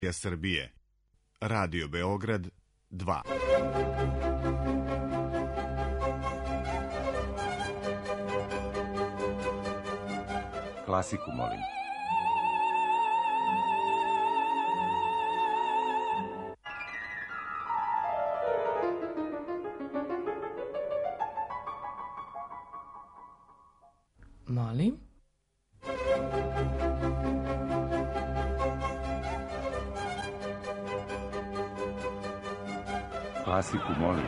Srbije. Radio Beograd 2. Klasiku, molim. Molim? Klasiku, molim.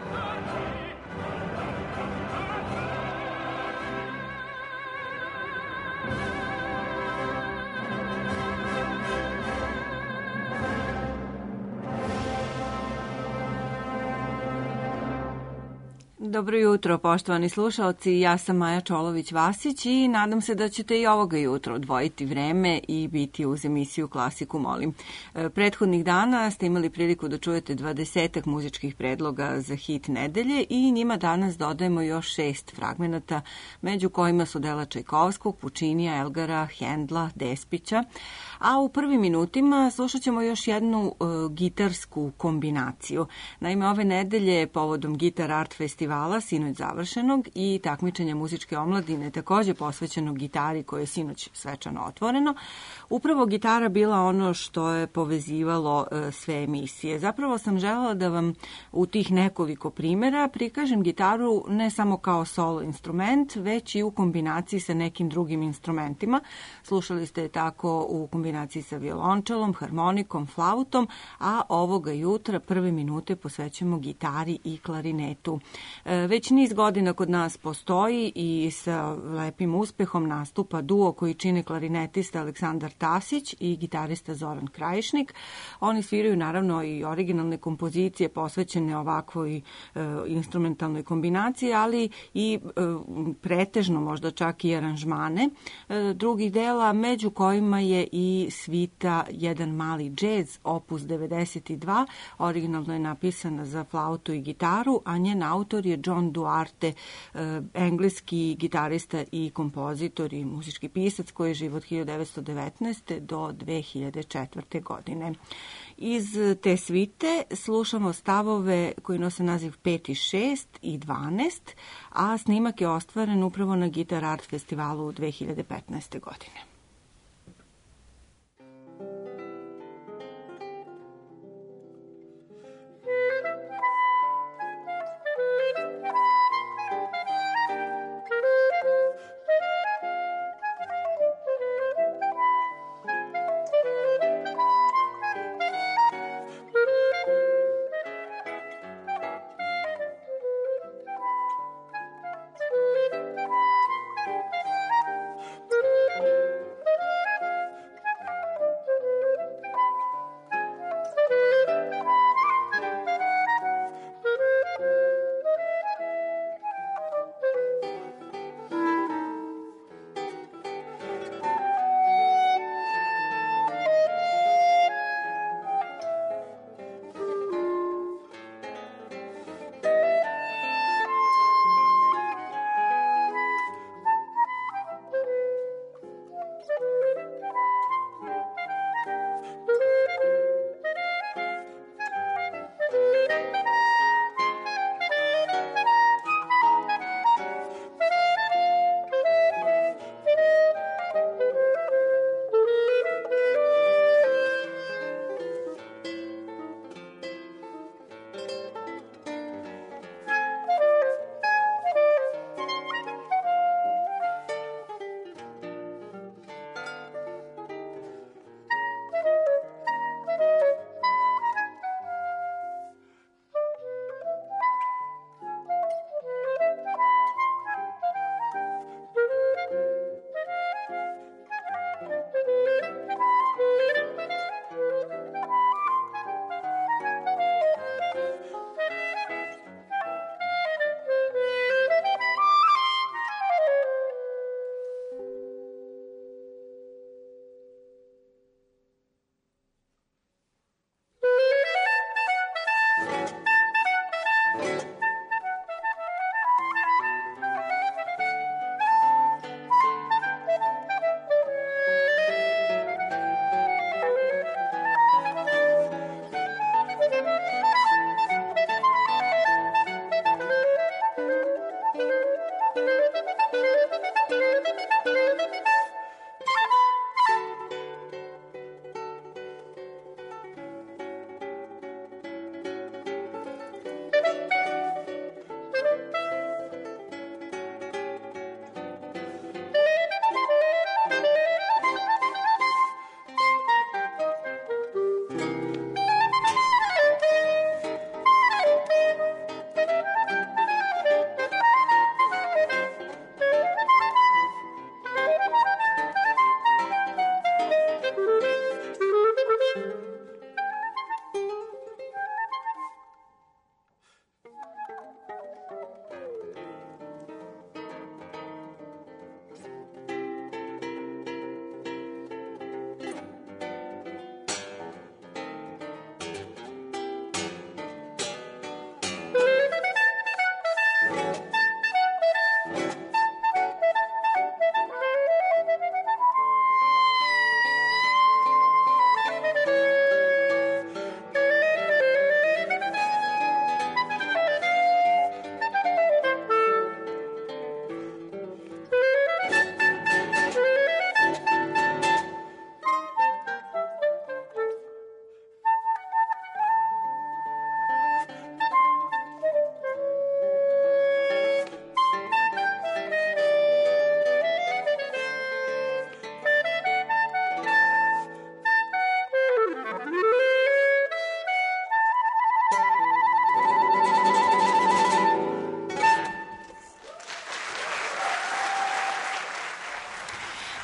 Dobro jutro, poštovani slušaoci. Ja sam Maja Čolović-Vasić i nadam se da ćete i ovoga jutra odvojiti vreme i biti uz emisiju Klasiku, molim. Prethodnih dana ste imali priliku da čujete 20-ak muzičkih predloga za hit nedelje i njima danas dodajemo još 6 fragmenata, među kojima su dela Čajkovskog, Pučinija, Elgara, Hendla, Despića. A u prvim minutima slušat ćemo još jednu gitarsku kombinaciju. Naime, ove nedelje povodom Gitar Art festivala, sinoć završenog, i takmičenja muzičke omladine, takođe posvećeno gitari koje je sinoć svečano otvoreno, upravo gitara bila ono što je povezivalo sve emisije. Zapravo sam želela da vam u tih nekoliko primjera prikažem gitaru ne samo kao solo instrument, već i u kombinaciji sa nekim drugim instrumentima. Slušali ste je tako u kombinaciji sa violončelom, harmonikom, flautom, a ovoga jutra prve minute posvećujemo gitari i klarinetu. Već niz godina kod nas postoji i sa lepim uspehom nastupa duo koji čine klarinetista Aleksandar Tasić i gitarista Zoran Krajišnik. Oni sviraju naravno i originalne kompozicije posvećene ovakvoj instrumentalnoj kombinaciji, ali i pretežno možda čak i aranžmane drugih dela, među kojima je i svita Jedan mali džez, opus 92, originalno je napisana za flautu i gitaru, a njen autor je John Duarte, engleski gitarista i kompozitor i muzički pisac koji je živ od 1919. do 2004. godine. Iz te svite slušamo stavove koji nose naziv 5 i 6 i 12, a snimak je ostvaren upravo na Gitar Art festivalu 2015. godine.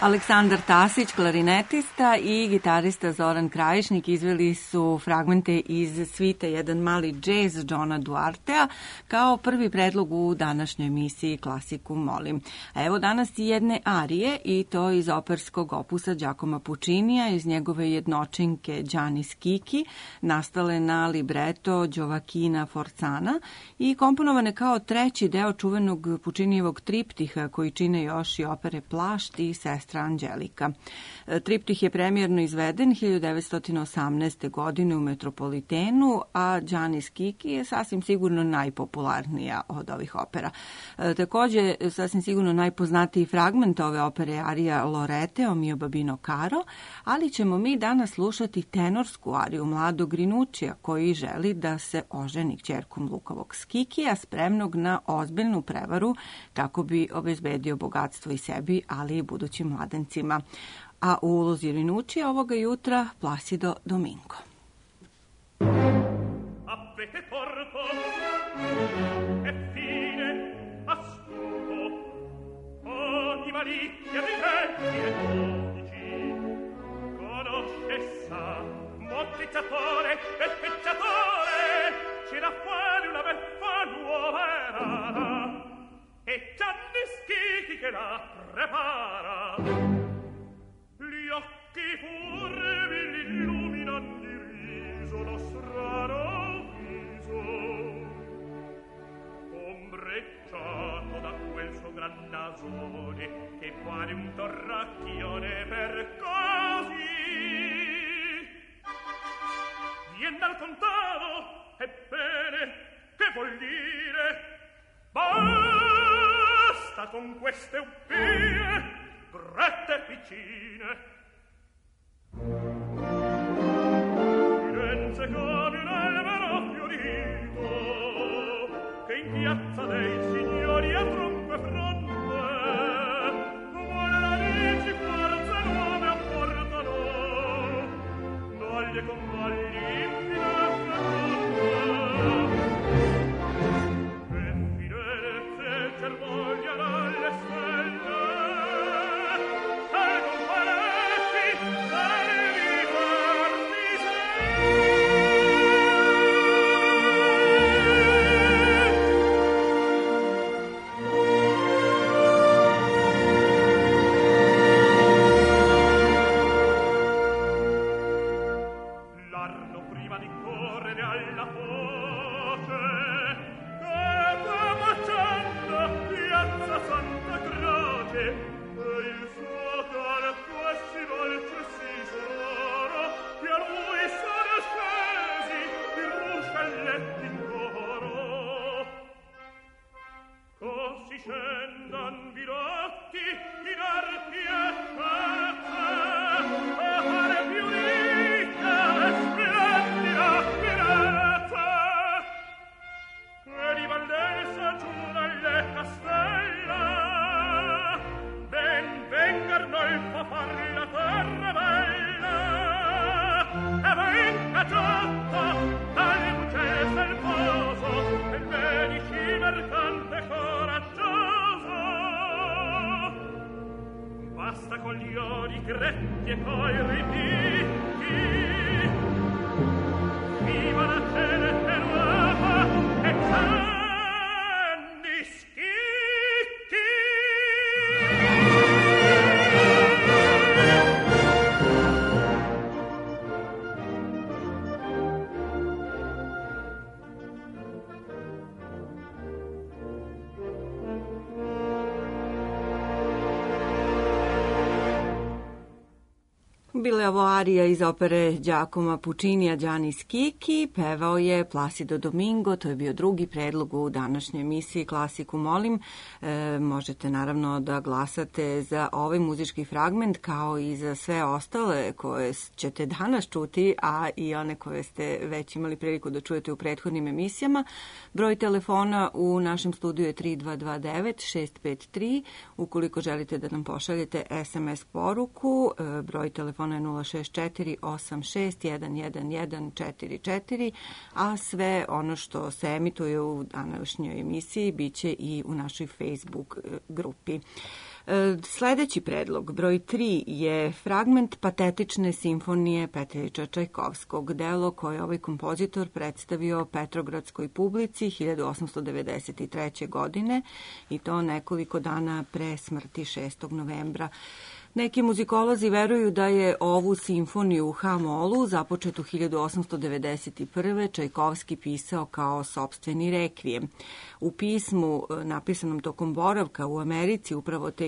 Aleksandar Tasić, klarinetista, i gitarista Zoran Krajišnik izveli su fragmente iz svite Jedan mali džez Johna Duartea kao prvi predlog u današnjoj emisiji Klasiku molim. A evo danas i jedne arije, i to iz operskog opusa Giacomo Puccinija, iz njegove jednočinke Gianni Schicchi, nastale na libreto Gioacchina Forzana i komponovane kao treći deo čuvenog Puccinijevog triptiha koji čine još i opere Plašt i Sestra Anđelika. Triptih je premijerno izveden 1918. godine u Metropolitenu, a Gianni Schicchi je sasvim sigurno najpopularnija od ovih opera. Takođe, sasvim sigurno najpoznatiji fragment ove opere je arija Lorete o mio babino caro, ali ćemo mi danas slušati tenorsku ariju mladog Rinuccija koji želi da se oženi kćerkom Lukovog Schicchija, spremnog na ozbiljnu prevaru kako bi obezbedio bogatstvo i sebi, ali i budućim mladencima. A u ulozi Rinuccija ovoga jutra Placido Domingo. Avete torto, e fine, astuto, ogni malizia di vecchi e codici, conosce sa, moltizzatore e pecciatore, c'era fuori una beffa nuova e rara, e Gianni Schicchi che la prepara. Gli occhi furbi l'illuminan di riso, lo strano viso, ombreggiato da quel suo gran nasone, che pare un torracchione per così. Vien dal contado, ebbene, che vuol dire? Basta con queste ubbie, grette piccine. Firenze come un albero fiorito, che in piazza dei signori a tronco e fronte, vuole radici forze nuove apportano, dagli convagli infine e Firenze cervogliano alle stelle. Bila je ovo arija iz opere Giacomo Puccinija Gianni Schicchi, pevao je Placido Domingo, to je bio drugi predlog u današnjoj emisiji Klasiku molim. Možete naravno da glasate za ovaj muzički fragment kao i za sve ostale koje ćete danas čuti, a i one koje ste već imali priliku da čujete u prethodnim emisijama. Broj telefona u našem studiju je 3229-653. Ukoliko želite da nam pošaljete SMS poruku, broj telefona telefona je 064 86 11144, a sve ono što se emituje u današnjoj emisiji biće i u našoj Facebook grupi. Sledeći predlog, broj 3, je fragment patetične simfonije Petrića Čajkovskog, delo koje ovaj kompozitor predstavio petrogradskoj publici 1893. godine i to nekoliko dana pre smrti 6. novembra. Neki muzikolozi veruju da je ovu simfoniju u H-molu, započetu 1891. Čajkovski pisao kao sopstveni rekvijem. U pismu, napisanom tokom boravka u Americi, upravo te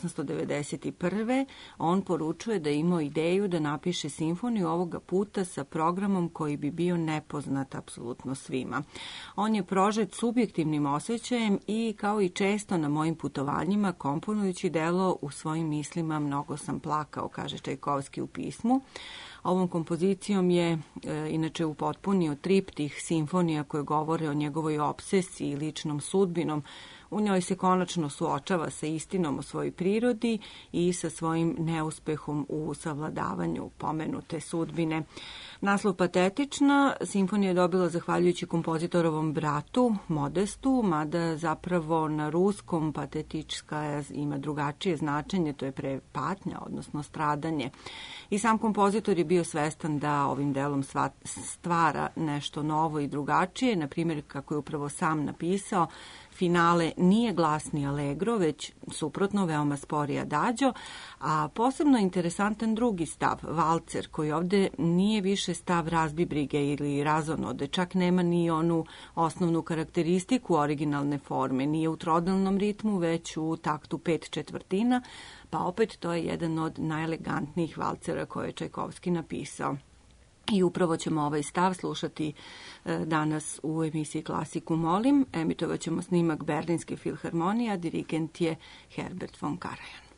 1891. on poručuje da je imao ideju da napiše simfoniju ovoga puta sa programom koji bi bio nepoznat apsolutno svima. On je prožet subjektivnim osjećajem i, kao i često na mojim putovanjima, komponujući delo u svojim mislima, mnogo sam plakao, kaže Čajkovski u pismu. Ovom kompozicijom je inače upotpunio triptih simfonija koje govore o njegovoj obsesiji i ličnom sudbinom. U njoj se konačno suočava sa istinom o svojoj prirodi i sa svojim neuspehom u savladavanju pomenute sudbine. Naslov patetična simfonija je dobila zahvaljujući kompozitorovom bratu Modestu, mada zapravo na ruskom patetička ima drugačije značenje, to je patnja, odnosno stradanje. I sam kompozitor je bio svestan da ovim delom stvara nešto novo i drugačije, na primjer, kako je upravo sam napisao, finale nije glasni allegro, već suprotno veoma spori adagio, a posebno interesantan drugi stav, valcer, koji ovde nije više stav razbibrige ili razonode, čak nema ni onu osnovnu karakteristiku originalne forme, nije u trodilnom ritmu, već u taktu 5/4, pa opet to je jedan od najelegantnijih valcera koje je Čajkovski napisao. I upravo ćemo ovaj stav slušati danas u emisiji Klasiku molim. Emitovat ćemo snimak Berlinske filharmonije, a dirigent je Herbert von Karajan.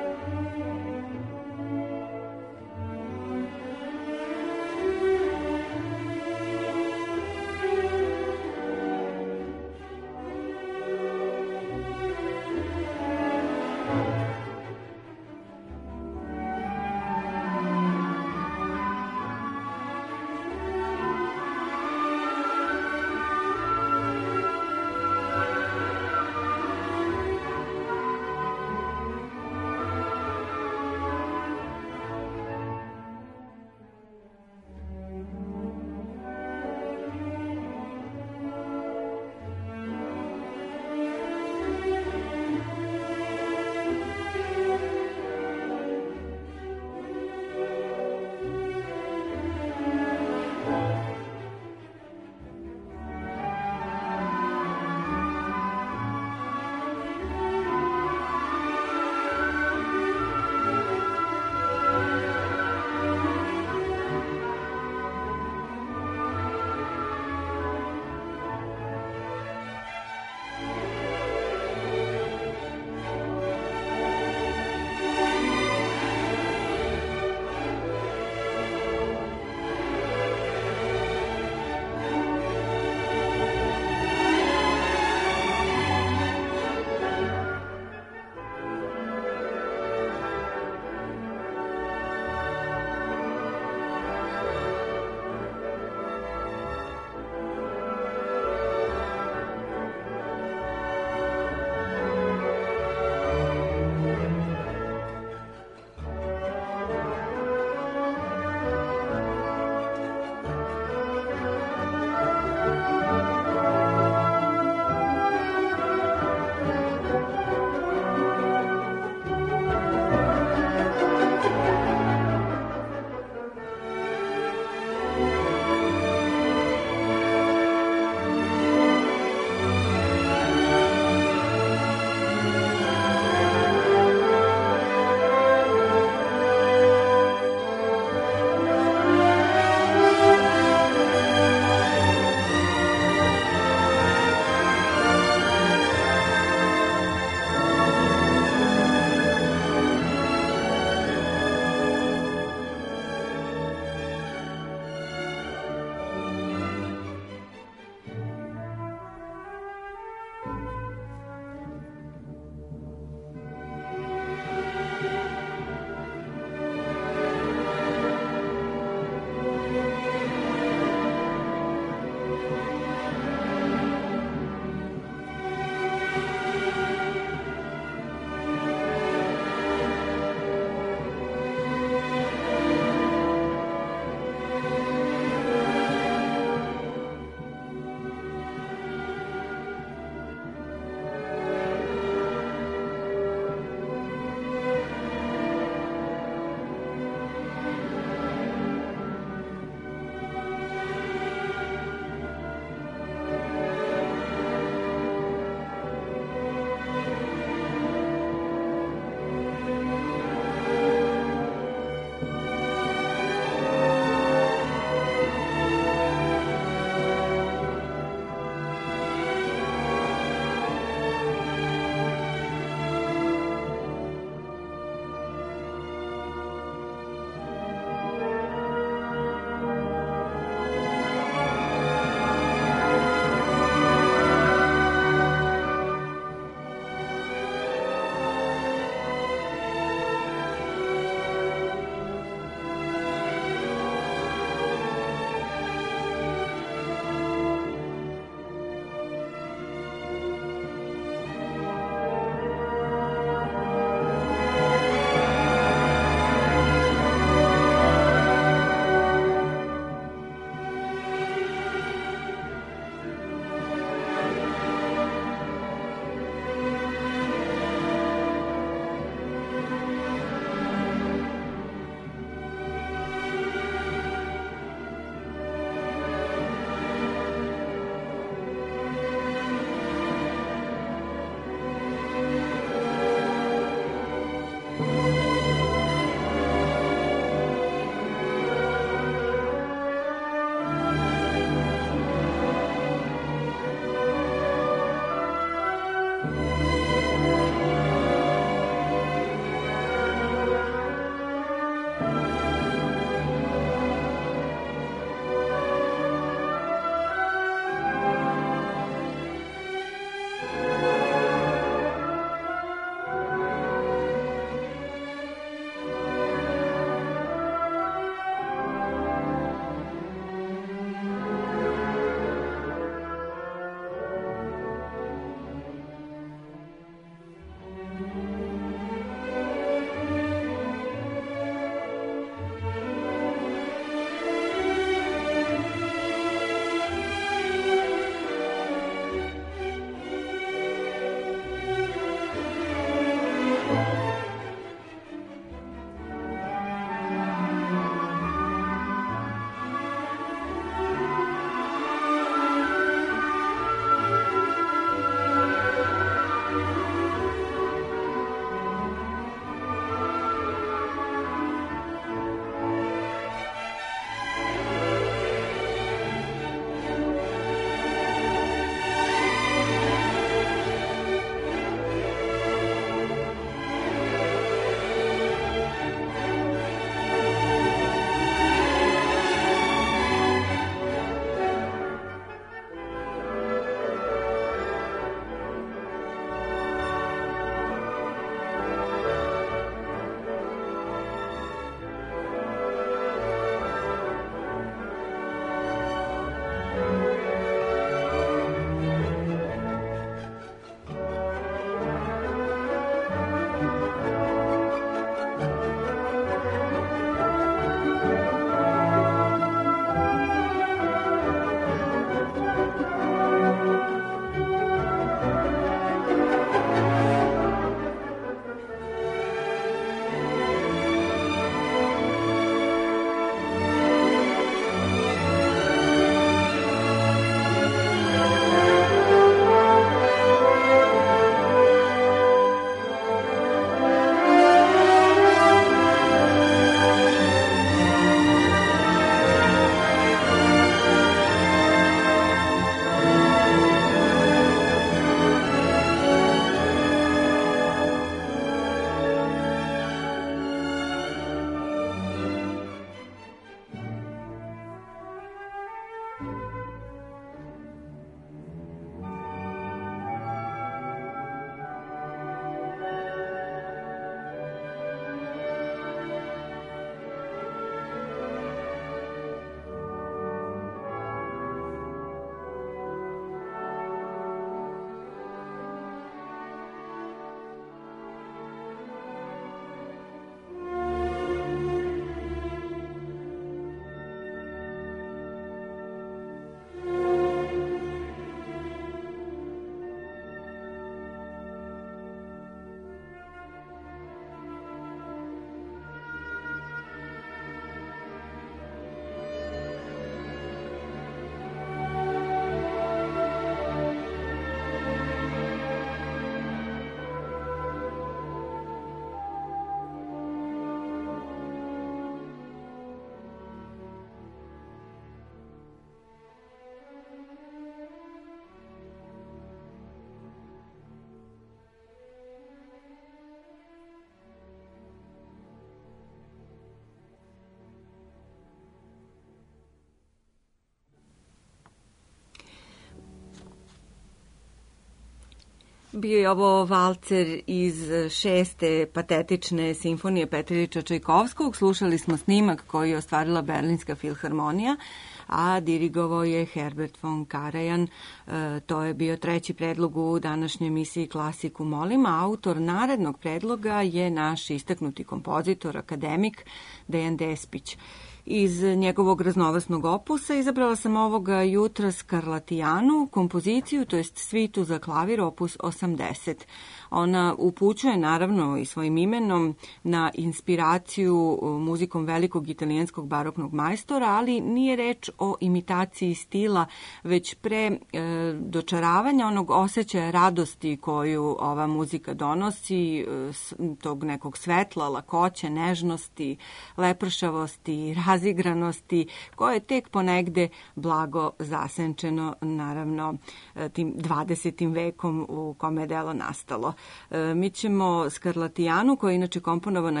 Bio je ovo valcer iz 6. patetične simfonije Petar Iljiča Čajkovskog. Slušali smo snimak koji je ostvarila Berlinska filharmonija, a dirigovao je Herbert von Karajan. To je bio treći predlog u današnjoj emisiji Klasiku molim, a autor narednog predloga je naš istaknuti kompozitor, akademik Dejan Despić. Iz njegovog raznovrsnog opusa izabrala sam ovoga jutra Skarlatijanu, kompoziciju, to jest svitu za klavir, opus 80. Ona upućuje naravno i svojim imenom na inspiraciju muzikom velikog italijanskog baroknog majstora, ali nije reč o imitaciji stila, već pre dočaravanja onog osjećaja radosti koju ova muzika donosi, tog nekog svetla, lakoće, nežnosti, lepršavosti, razigranosti, koje je tek ponegde blago zasenčeno, naravno, tim 20. vekom u kome je delo nastalo. Mi ćemo Skarlatijanu, koja je inače komponovana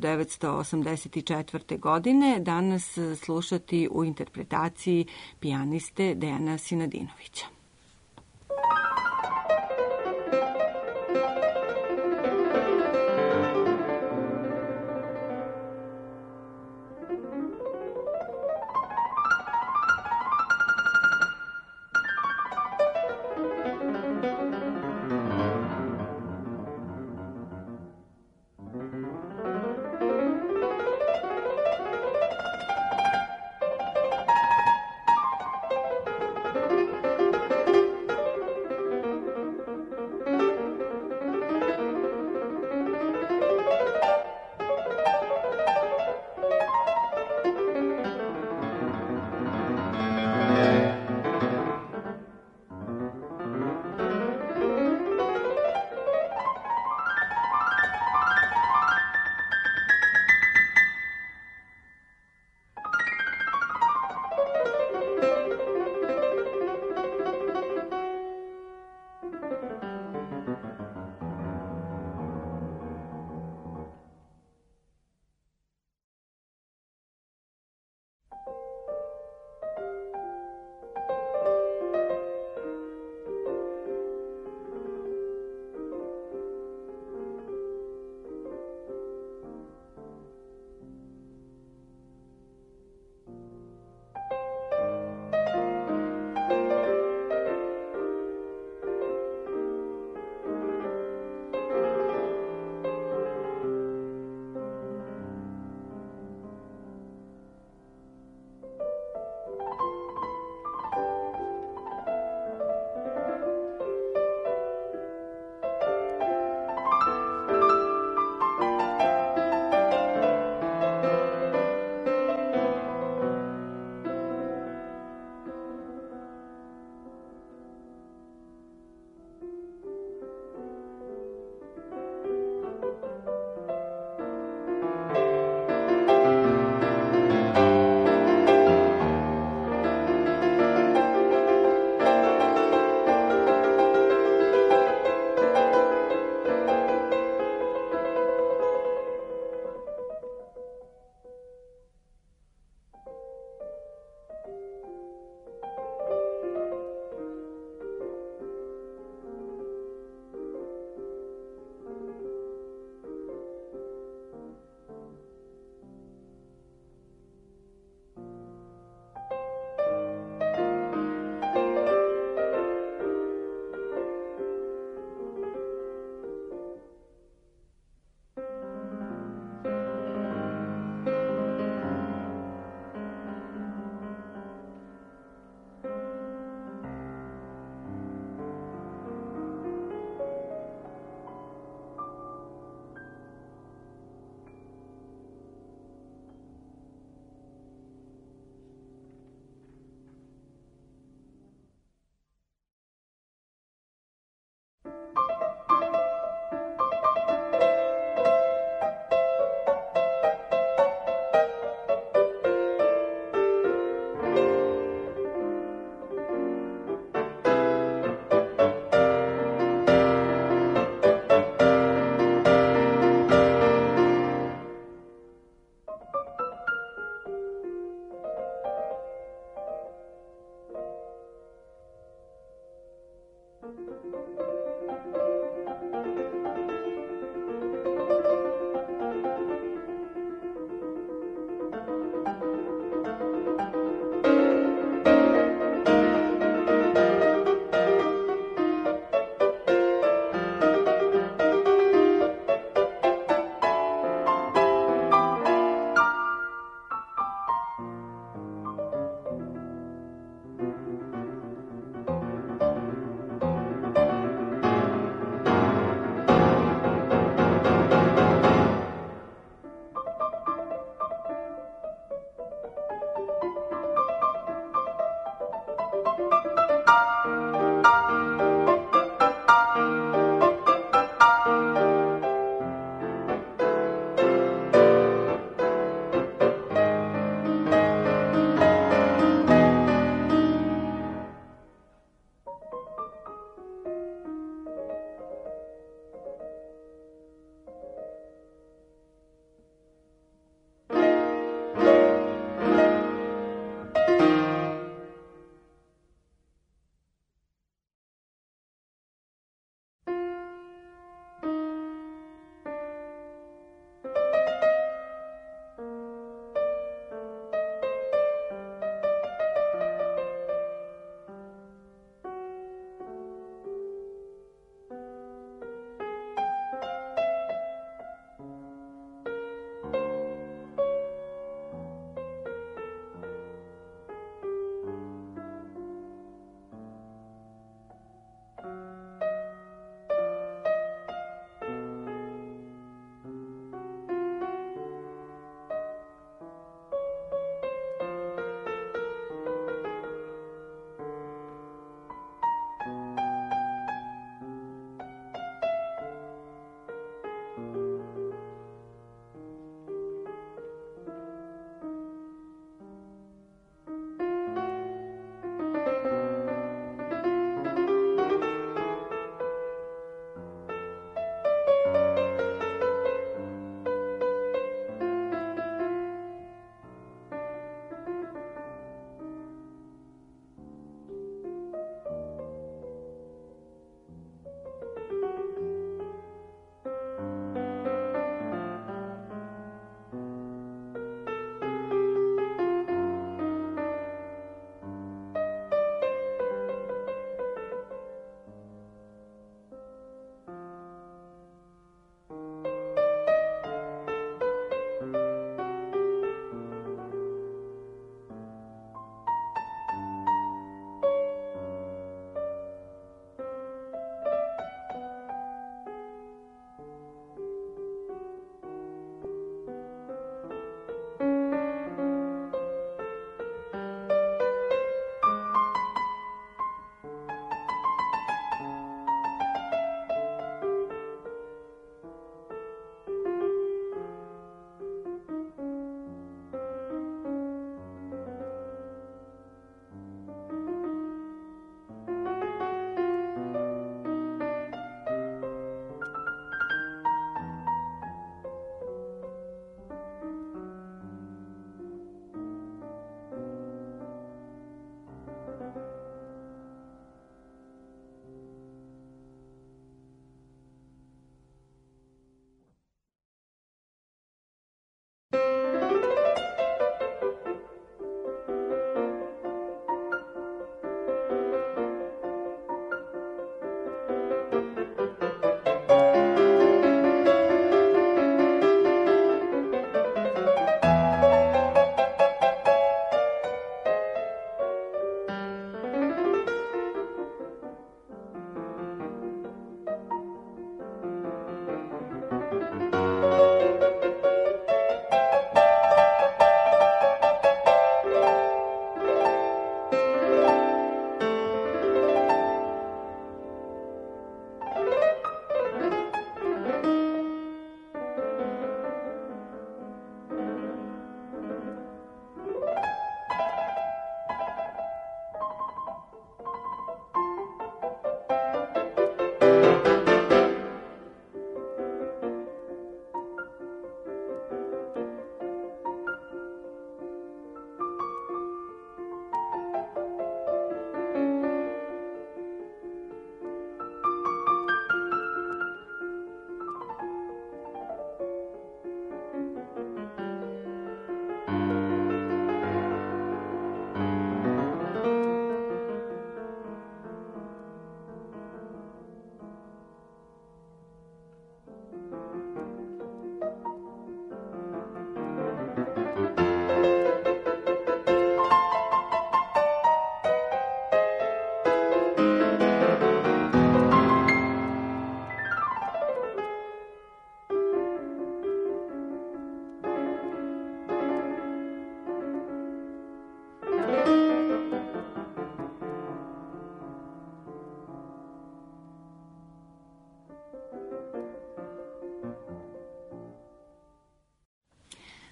1984. godine, danas slušati u interpretaciji pijaniste Dejana Sinadinovića.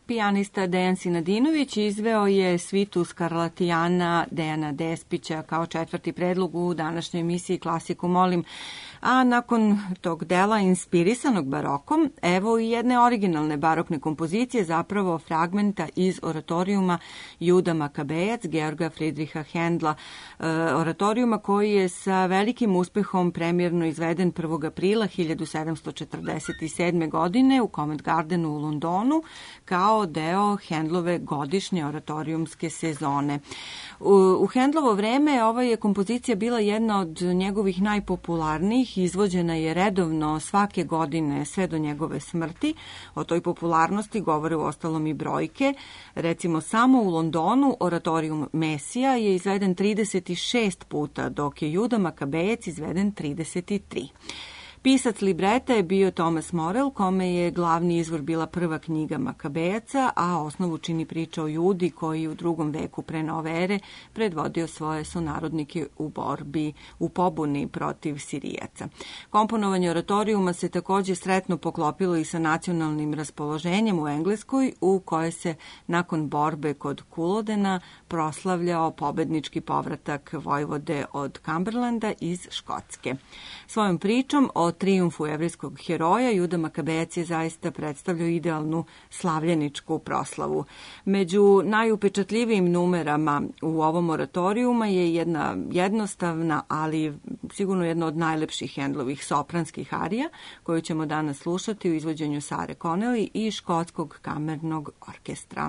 Pijanista Dejan Sinadinović izveo je svitu Skarlatijana Dejana Despića kao četvrti predlog u današnjoj emisiji Klasiku molim, a nakon tog dela inspirisanog barokom, evo i jedne originalne barokne kompozicije, zapravo fragmenta iz oratorijuma Juda Makabejac Georga Friedricha Händla, oratorijuma koji je sa velikim uspehom premijerno izveden 1. aprila 1747. godine u Covent Gardenu u Londonu kao deo Händlove godišnje oratorijumske sezone. U Händlovo vreme ova je kompozicija bila jedna od njegovih najpopularnijih, izvođena je redovno svake godine sve do njegove smrti. O toj popularnosti govore u ostalom i brojke. Recimo samo u Londonu oratorijum Mesija je izveden 36 puta, dok je Juda Makabejac izveden 33. Pisac libreta je bio Thomas Morel, kome je glavni izvor bila prva knjiga Makabejaca, a osnovu čini priča o Judi koji u 2. veku pre nove ere predvodio svoje sunarodnike u pobuni protiv Sirijaca. Komponovanje oratorijuma se takođe sretno poklopilo i sa nacionalnim raspoloženjem u Engleskoj, u koje se nakon borbe kod Culodena proslavljao pobednički povratak vojvode od Cumberlanda iz Škotske. Svojom pričom o trijumfu evrijskog heroja Juda Makabejac je zaista predstavljao idealnu slavljeničku proslavu. Među najupečatljivijim numerama u ovom oratorijuma je jedna jednostavna, ali sigurno jedna od najlepših Händlovih sopranskih arija, koju ćemo danas slušati u izvođenju Sare Connelly i Škotskog kamernog orkestra.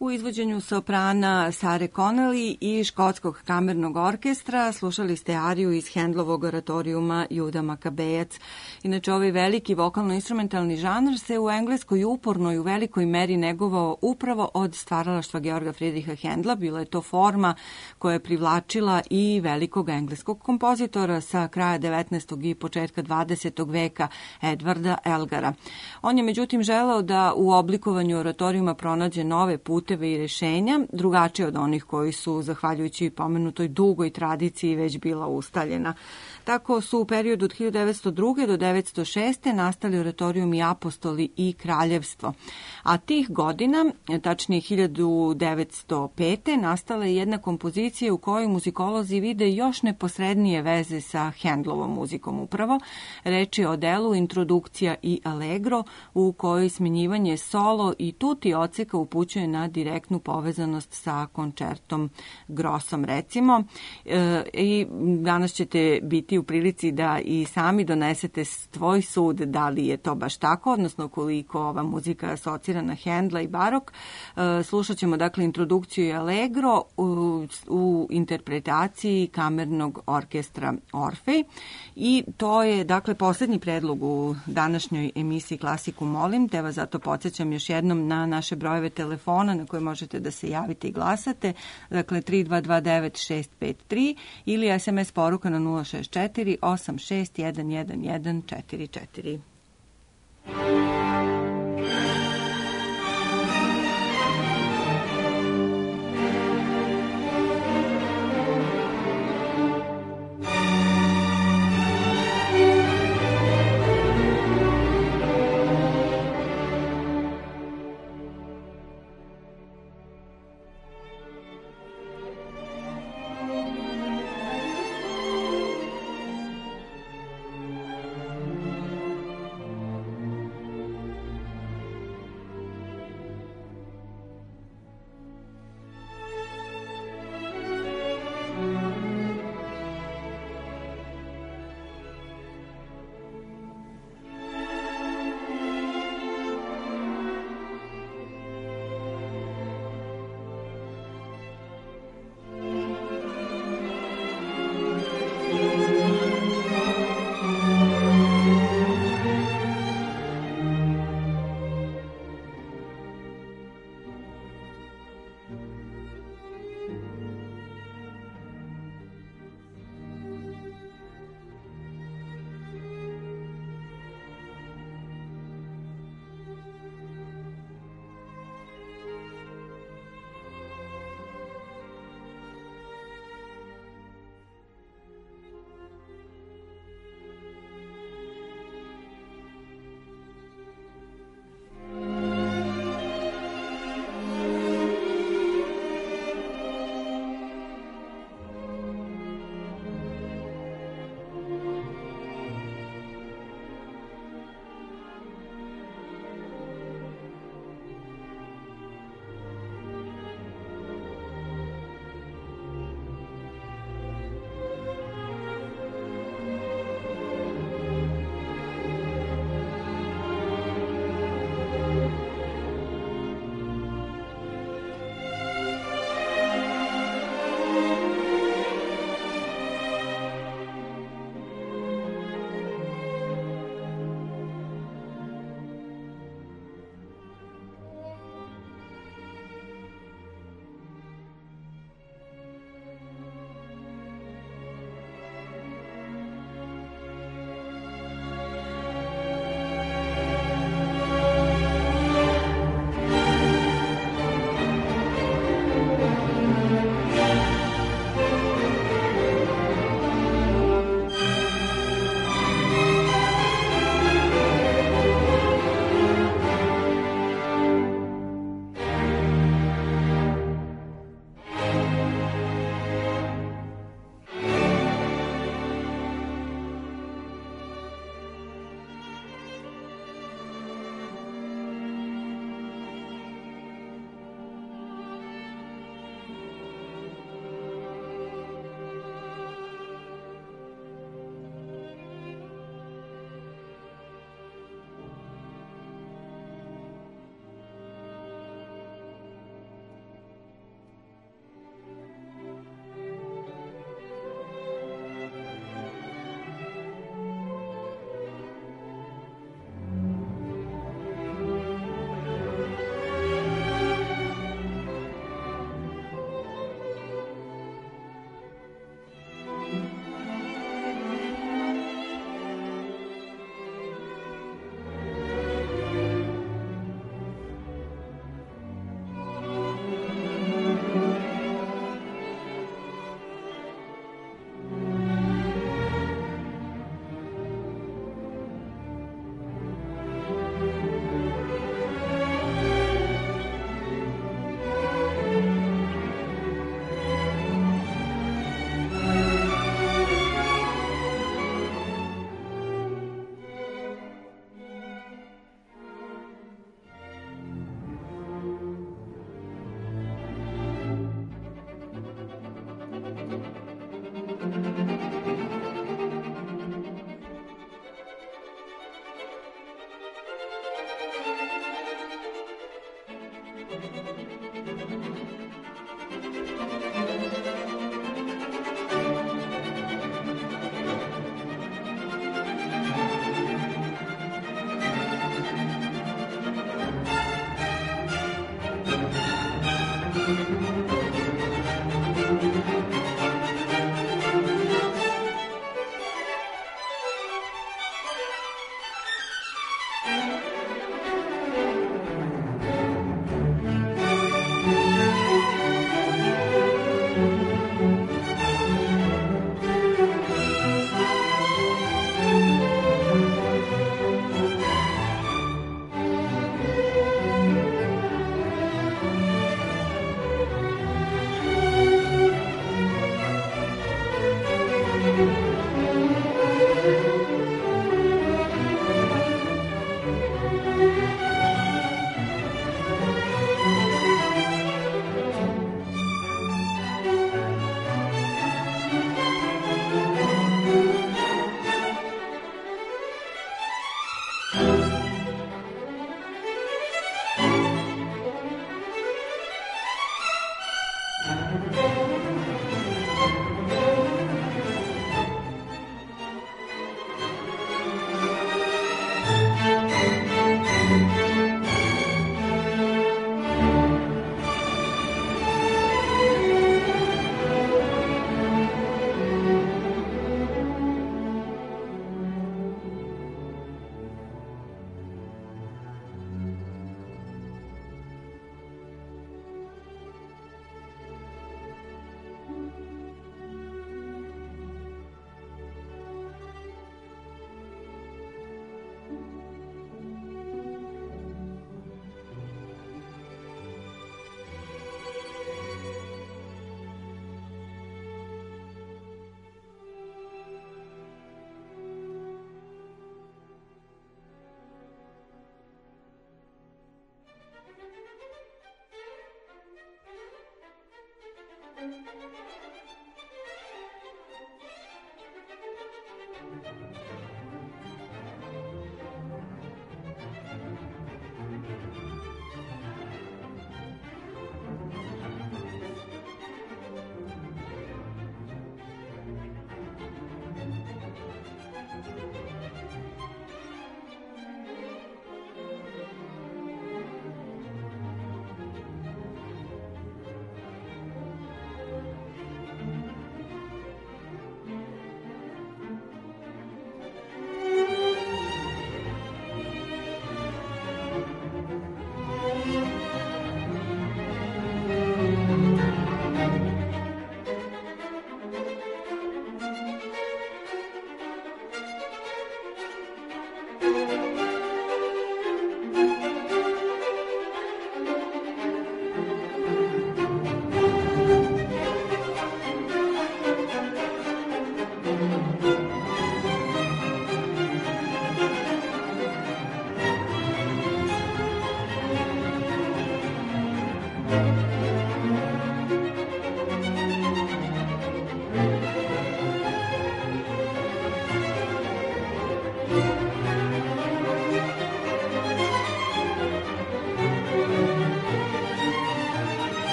U izvođenju soprana Sare Connelly i Škotskog kamernog orkestra slušali ste ariju iz Handlovog oratorijuma Juda Makabejac. Inače, ovaj veliki vokalno-instrumentalni žanr se u Engleskoj uporno i u velikoj meri negovao upravo od stvaralaštva Georga Friedricha Handla. Bila je to forma koja je privlačila i velikog engleskog kompozitora sa kraja 19. i početka 20. veka Edvarda Elgara. On je međutim želeo da u oblikovanju oratorijuma pronađe nove puteve i rešenja, drugačije od onih koji su, zahvaljujući pomenutoj dugoj tradiciji, već bila ustaljena. Tako su u periodu od 1902. do 1906. nastali oratorijum i Apostoli i Kraljevstvo. A tih godina, tačnije 1905. nastala je jedna kompozicija u kojoj muzikolozi vide još neposrednije veze sa Handlovom muzikom upravo. Reč je o delu Introdukcija i Allegro, u kojoj smenjivanje solo i tuti odseka upućuje na direktnu povezanost sa koncertom Grossom, recimo. I danas ćete biti u prilici da i sami donesete svoj sud da li je to baš tako, odnosno koliko ova muzika asocira na Handla i barok. Slušat ćemo dakle Introdukciju i Allegro u interpretaciji kamernog orkestra Orfej. I to je dakle posljednji predlog u današnjoj emisiji Klasiku molim, te vas zato podsjećam još jednom na naše brojeve telefona na koje možete da se javite i glasate, dakle 3229-653 ili SMS poruka na 064 86 111 44.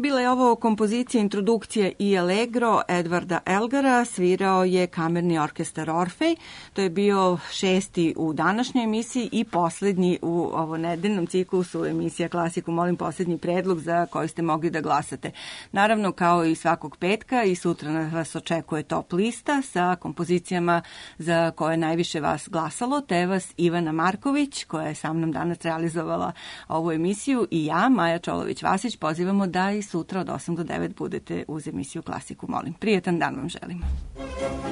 bila je ovo kompozicija introdukcije i Allegro Edvarda Elgara, svirao je kamerni orkestar Orfej. To je bio 6. u današnjoj emisiji i poslednji u ovo nedeljnom ciklusu emisija Klasiku molim, poslednji predlog za koji ste mogli da glasate. Naravno, kao i svakog petka, i sutra vas očekuje top lista sa kompozicijama za koje najviše vas glasalo, te vas Ivana Marković, koja je sa mnom danas realizovala ovu emisiju, i ja, Maja Čolović-Vasić, pozivamo da i sutra od 8 do 9 budete uz emisiju Klasiku molim. Prijetan dan vam želimo.